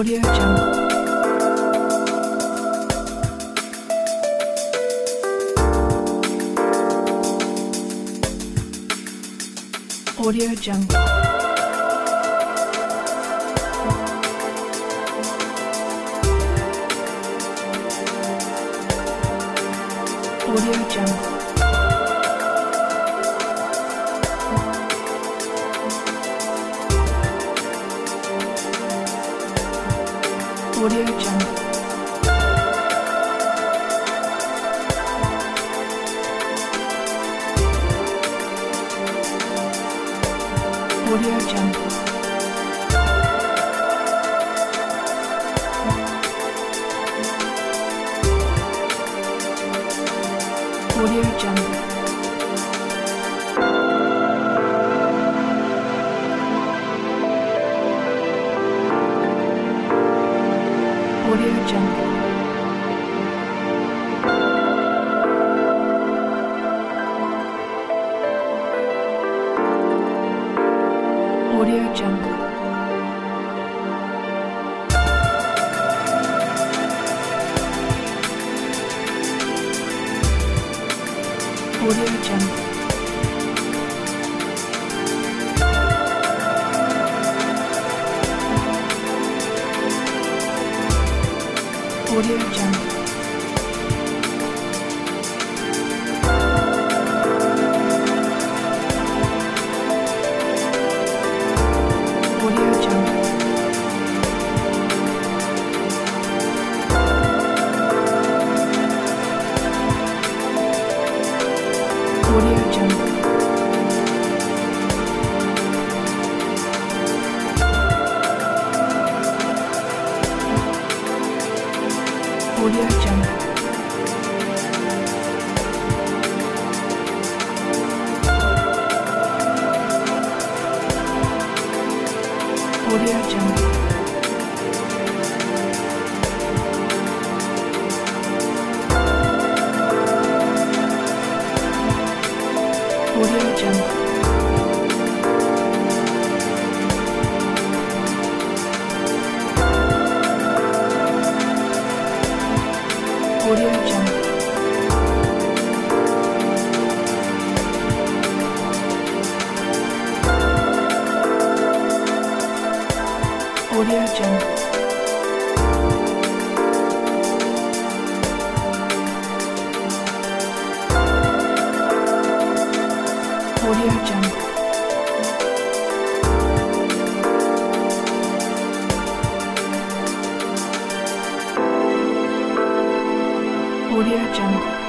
Audio Jungle. Audio Jungle. Audio Jungle. Audio Jungle. Audio Jungle. Audio Jungle. Audio Jungle. Audio Jungle. Audio Jungle. Audio Jungle. Audio Jungle. Audio Jungle. Audio Jungle. Audio Jungle. Audio Jungle. Audio Jungle. Audio Jungle. Audio Jungle. Audio Jungle.